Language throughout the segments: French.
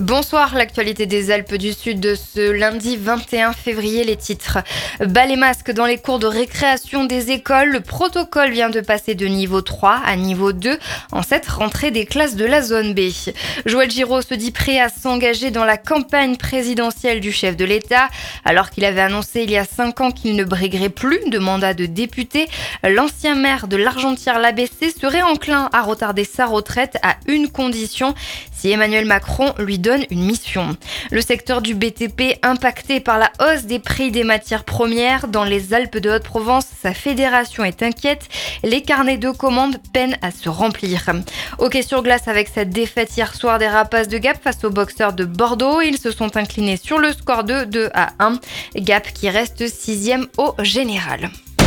Bonsoir, l'actualité des Alpes du Sud de ce lundi 21 février, les titres. Bas les masques dans les cours de récréation des écoles. Le protocole vient de passer de niveau 3 à niveau 2 en cette rentrée des classes de la zone B. Joël Giraud se dit prêt à s'engager dans la campagne présidentielle du chef de l'État. Alors qu'il avait annoncé il y a 5 ans qu'il ne briguerait plus de mandat de député, l'ancien maire de l'Argentière-l'Abbé serait enclin à retarder sa retraite à une condition, si Emmanuel Macron lui donne une mission. Le secteur du BTP impacté par la hausse des prix des matières premières dans les Alpes de Haute-Provence, sa fédération est inquiète. Les carnets de commandes peinent à se remplir. Hockey sur glace avec cette défaite hier soir des Rapaces de Gap face aux boxeurs de Bordeaux. Ils se sont inclinés sur le score de 2-1. Gap qui reste 6e au général.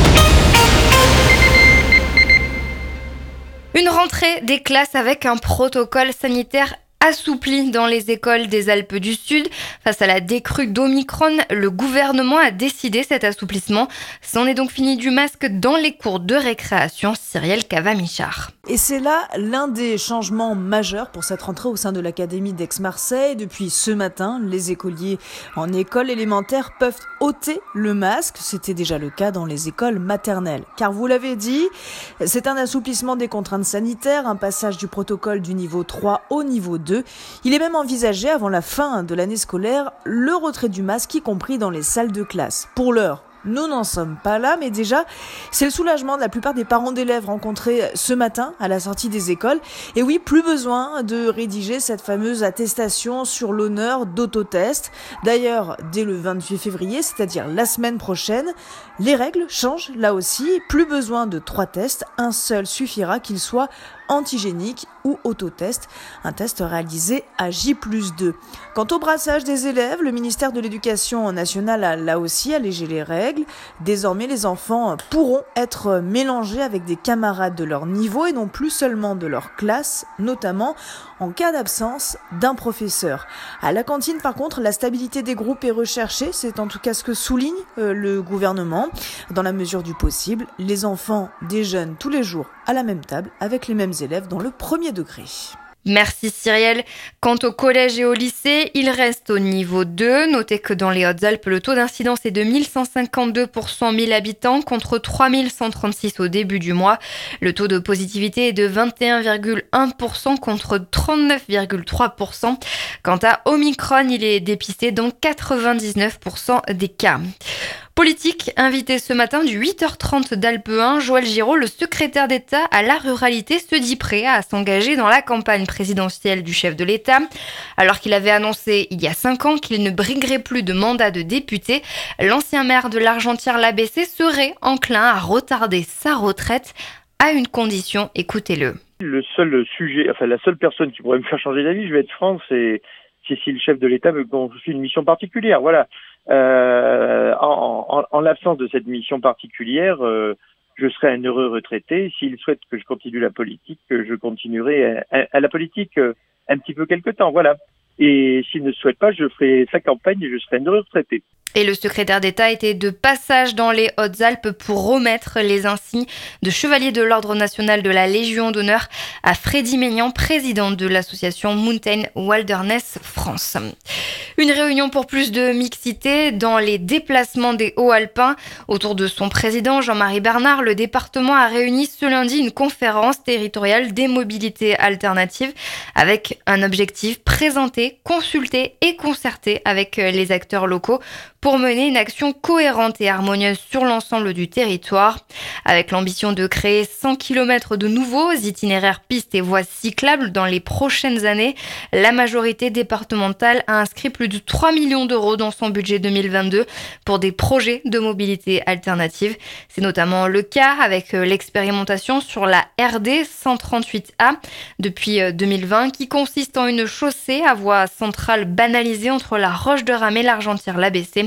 Une rentrée des classes avec un protocole sanitaire assoupli dans les écoles des Alpes du Sud. Face à la décrue d'Omicron, le gouvernement a décidé cet assouplissement. C'en est donc fini du masque dans les cours de récréation. Cyrielle Cava-Michard. Et c'est là l'un des changements majeurs pour cette rentrée au sein de l'Académie d'Aix-Marseille. Depuis ce matin, les écoliers en école élémentaire peuvent ôter le masque. C'était déjà le cas dans les écoles maternelles. Car vous l'avez dit, c'est un assouplissement des contraintes sanitaires, un passage du protocole du niveau 3 au niveau 2. Il est même envisagé, avant la fin de l'année scolaire, le retrait du masque, y compris dans les salles de classe. Pour l'heure, nous n'en sommes pas là, mais déjà, c'est le soulagement de la plupart des parents d'élèves rencontrés ce matin à la sortie des écoles. Et oui, plus besoin de rédiger cette fameuse attestation sur l'honneur d'autotest. D'ailleurs, dès le 28 février, c'est-à-dire la semaine prochaine, les règles changent là aussi. Plus besoin de 3 tests, un seul suffira, qu'il soit antigénique ou autotest, un test réalisé à J+2. Quant au brassage des élèves, le ministère de l'Éducation nationale a là aussi allégé les règles. Désormais, les enfants pourront être mélangés avec des camarades de leur niveau et non plus seulement de leur classe, notamment en cas d'absence d'un professeur. À la cantine, par contre, la stabilité des groupes est recherchée, c'est en tout cas ce que souligne le gouvernement. Dans la mesure du possible, les enfants déjeunent tous les jours à la même table avec les mêmes élèves dans le premier degré. Merci Cyrielle. Quant au collège et au lycée, il reste au niveau 2. Notez que dans les Hautes-Alpes, le taux d'incidence est de 1152 pour 100 000 habitants contre 3136 au début du mois. Le taux de positivité est de 21,1% contre 39,3%. Quant à Omicron, il est dépisté dans 99% des cas. Politique, invité ce matin du 8h30 d'Alpe 1, Joël Giraud, le secrétaire d'État à la ruralité, se dit prêt à s'engager dans la campagne présidentielle du chef de l'État. Alors qu'il avait annoncé il y a 5 ans qu'il ne briguerait plus de mandat de député, l'ancien maire de l'Argentière-l'Abbé serait enclin à retarder sa retraite à une condition, écoutez-le. Le seul sujet, la seule personne qui pourrait me faire changer d'avis, je vais être franc, c'est si le chef de l'État me confie une mission particulière. Voilà. En l'absence de cette mission particulière, je serai un heureux retraité. S'il souhaite que je continue la politique, je continuerai à la politique un petit peu quelque temps. Voilà. Et s'il ne souhaite pas, je ferai sa campagne et je serai un heureux retraité. Et le secrétaire d'État était de passage dans les Hautes-Alpes pour remettre les insignes de chevalier de l'Ordre national de la Légion d'honneur à Freddy Maignan, président de l'association Mountain Wilderness France. Une réunion pour plus de mixité dans les déplacements des Hauts-Alpins. Autour de son président Jean-Marie Bernard, le département a réuni ce lundi une conférence territoriale des mobilités alternatives avec un objectif: présenter, consulter et concerter avec les acteurs locaux pour mener une action cohérente et harmonieuse sur l'ensemble du territoire, avec l'ambition de créer 100 km de nouveaux itinéraires pistes et voies cyclables dans les prochaines années. La majorité départementale a inscrit plus de 3 millions d'euros dans son budget 2022 pour des projets de mobilité alternative. C'est notamment le cas avec l'expérimentation sur la RD 138A depuis 2020 qui consiste en une chaussée à voie centrale banalisée entre la Roche de Ram et l'Argentière-l'Abbé.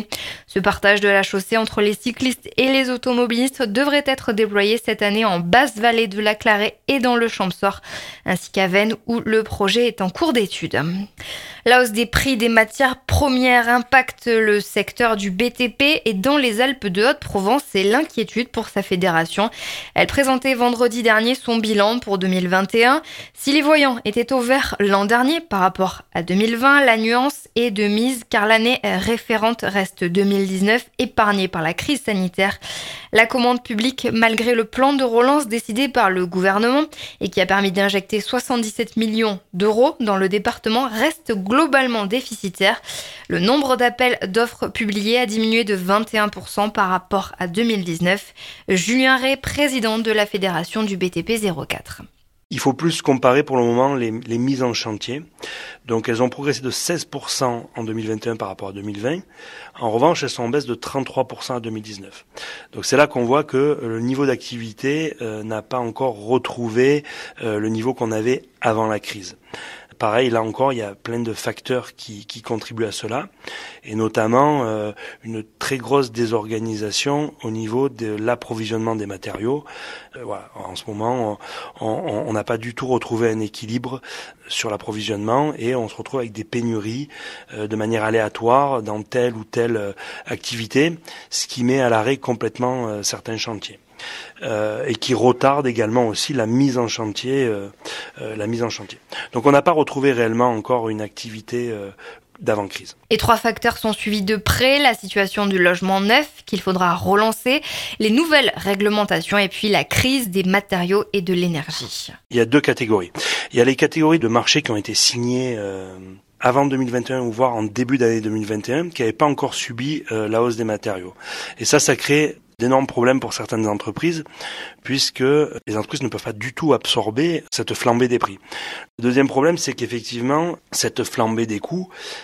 Ce partage de la chaussée entre les cyclistes et les automobilistes devrait être déployé cette année en Basse-Vallée de la Clarée et dans le Champsaur, ainsi qu'à Veynes où le projet est en cours d'étude. La hausse des prix des matières premières impacte le secteur du BTP et dans les Alpes de Haute-Provence, c'est l'inquiétude pour sa fédération. Elle présentait vendredi dernier son bilan pour 2021. Si les voyants étaient au vert l'an dernier par rapport à 2020, la nuance est de mise car l'année référente reste 2019 épargnée par la crise sanitaire. La commande publique, malgré le plan de relance décidé par le gouvernement et qui a permis d'injecter 77 millions d'euros dans le département, reste globalement déficitaire. Le nombre d'appels d'offres publiés a diminué de 21% par rapport à 2019. Julien Ray, président de la fédération du BTP 04. Il faut plus comparer pour le moment les mises en chantier. Donc elles ont progressé de 16% en 2021 par rapport à 2020. En revanche, elles sont en baisse de 33% à 2019. Donc c'est là qu'on voit que le niveau d'activité n'a pas encore retrouvé le niveau qu'on avait avant la crise. Pareil, là encore, il y a plein de facteurs qui contribuent à cela, et notamment une très grosse désorganisation au niveau de l'approvisionnement des matériaux. Voilà, en ce moment, on n'a pas du tout retrouvé un équilibre sur l'approvisionnement et on se retrouve avec des pénuries de manière aléatoire dans telle ou telle activité, ce qui met à l'arrêt complètement certains chantiers. Et qui retarde également aussi la mise en chantier. Donc on n'a pas retrouvé réellement encore une activité d'avant-crise. Et 3 facteurs sont suivis de près, la situation du logement neuf qu'il faudra relancer, les nouvelles réglementations et puis la crise des matériaux et de l'énergie. Il y a 2 catégories. Il y a les catégories de marchés qui ont été signées avant 2021 ou voire en début d'année 2021 qui n'avaient pas encore subi la hausse des matériaux. Et ça crée d'énormes problèmes pour certaines entreprises, puisque les entreprises ne peuvent pas du tout absorber cette flambée des prix. Le deuxième problème, c'est qu'effectivement, cette flambée des coûts,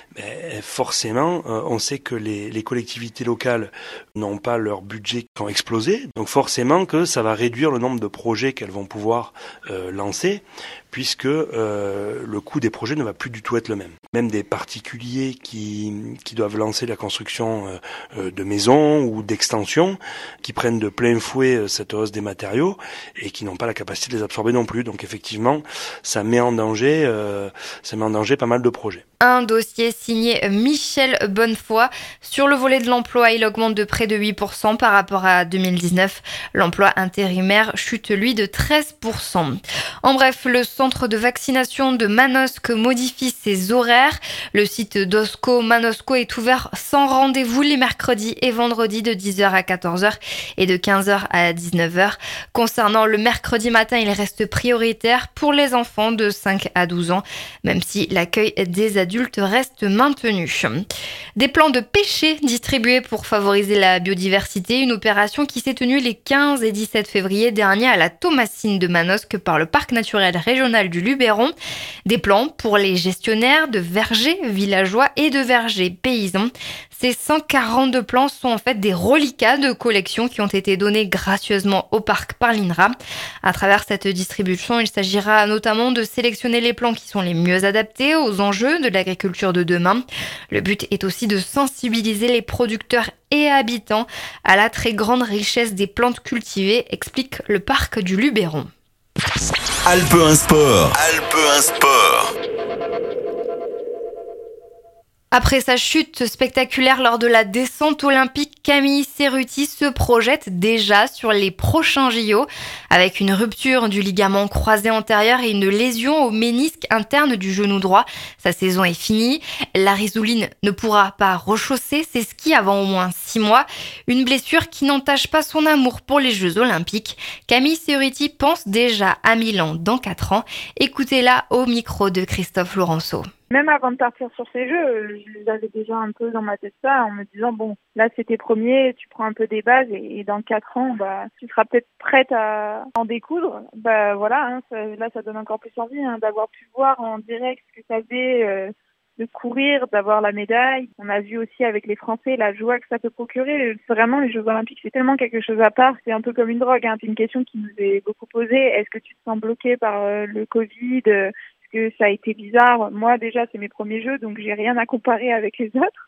forcément, on sait que les collectivités locales n'ont pas leur budget qui ont explosé, donc forcément que ça va réduire le nombre de projets qu'elles vont pouvoir lancer, puisque le coût des projets ne va plus du tout être le même. Même des particuliers qui doivent lancer la construction de maisons ou d'extensions, qui prennent de plein fouet cette hausse des matériaux et qui n'ont pas la capacité de les absorber non plus. Donc effectivement, ça met en danger pas mal de projets. Un dossier signé Michel Bonnefoy. Sur le volet de l'emploi, il augmente de près de 8% par rapport à 2019. L'emploi intérimaire chute, lui, de 13%. En bref, le centre de vaccination de Manosque modifie ses horaires. Le site d'Osco Manosco est ouvert sans rendez-vous les mercredis et vendredis de 10h à 14h et de 15h à 19h. Concernant le mercredi matin, il reste prioritaire pour les enfants de 5 à 12 ans, même si l'accueil des adultes reste maintenu. Des plans de pêcher distribués pour favoriser la biodiversité, une opération qui s'est tenue les 15 et 17 février dernier à la Thomasine de Manosque par le parc naturel régional du Luberon. Des plans pour les gestionnaires de vergers villageois et de vergers paysans. Ces 142 plans sont en fait des reliquats de collections qui ont été donnés gracieusement au parc par l'INRA. À travers cette distribution, il s'agira notamment de sélectionner les plants qui sont les mieux adaptés aux enjeux de l'agriculture de demain. Le but est aussi de sensibiliser les producteurs et habitants à la très grande richesse des plantes cultivées, explique le parc du Luberon. Alpe 1 Sport. Alpe 1 Sport. Après sa chute spectaculaire lors de la descente olympique, Camille Cerruti se projette déjà sur les prochains JO. Avec une rupture du ligament croisé antérieur et une lésion au ménisque interne du genou droit, sa saison est finie. La Risouline ne pourra pas rechausser ses skis avant au moins 6 mois. Une blessure qui n'entache pas son amour pour les Jeux olympiques. Camille Cerruti pense déjà à Milan dans 4 ans. Écoutez-la au micro de Christophe Laurenceau. Même avant de partir sur ces jeux, je les avais déjà un peu dans ma tête ça, en me disant bon, là c'est tes premiers, tu prends un peu des bases et dans 4 ans, tu seras peut-être prête à en découdre. Voilà, là ça donne encore plus envie d'avoir pu voir en direct ce que ça faisait de courir, d'avoir la médaille. On a vu aussi avec les Français la joie que ça peut procurer. Vraiment, les Jeux Olympiques, c'est tellement quelque chose à part. C'est un peu comme une drogue. C'est une question qui nous est beaucoup posée. Est-ce que tu te sens bloqué par le Covid ? Que ça a été bizarre. Moi, déjà, c'est mes premiers jeux, donc j'ai rien à comparer avec les autres.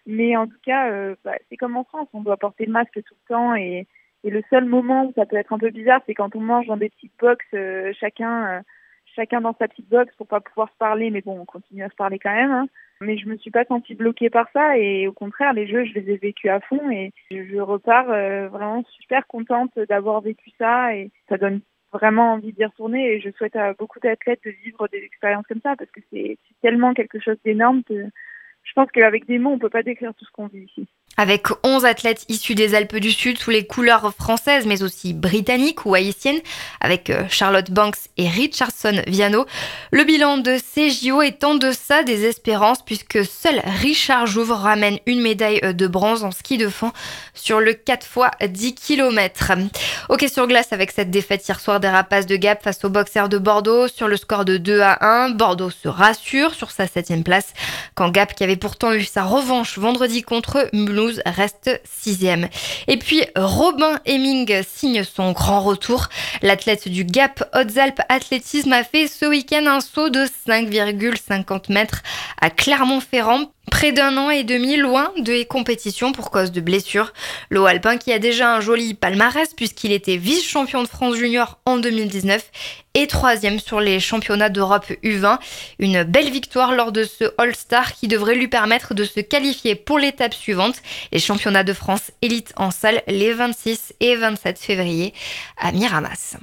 Mais en tout cas, c'est comme en France, on doit porter le masque tout le temps et le seul moment où ça peut être un peu bizarre, c'est quand on mange dans des petites box, chacun dans sa petite box pour pas pouvoir se parler, mais bon, on continue à se parler quand même. Hein. Mais je me suis pas sentie bloquée par ça et au contraire, les jeux, je les ai vécus à fond et je repars vraiment super contente d'avoir vécu ça et ça donne vraiment envie d'y retourner et je souhaite à beaucoup d'athlètes de vivre des expériences comme ça parce que c'est tellement quelque chose d'énorme que je pense qu'avec des mots, on peut pas décrire tout ce qu'on vit ici. Avec 11 athlètes issus des Alpes du Sud sous les couleurs françaises mais aussi britanniques ou haïtiennes avec Charlotte Banks et Richardson Viano, le bilan de ces JO est en deçà des espérances puisque seul Richard Jouve ramène une médaille de bronze en ski de fond sur le 4x10 km. Hockey sur glace avec cette défaite hier soir des Rapaces de Gap face aux Boxers de Bordeaux sur le score de 2-1. Bordeaux se rassure sur sa 7e place quand Gap, qui avait pourtant eu sa revanche vendredi contre Mulhouse, reste 6e. Et puis Robin Hemming signe son grand retour. L'athlète du Gap Hautes-Alpes Athlétisme a fait ce week-end un saut de 5,50 mètres à Clermont-Ferrand, près d'1 an et demi loin des compétitions pour cause de blessures. Le haut alpin qui a déjà un joli palmarès puisqu'il était vice-champion de France junior en 2019 et 3e sur les championnats d'Europe U20. Une belle victoire lors de ce All-Star qui devrait lui permettre de se qualifier pour l'étape suivante, les championnats de France élite en salle les 26 et 27 février à Miramas.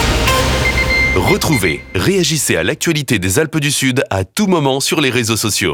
Retrouvez, réagissez à l'actualité des Alpes du Sud à tout moment sur les réseaux sociaux.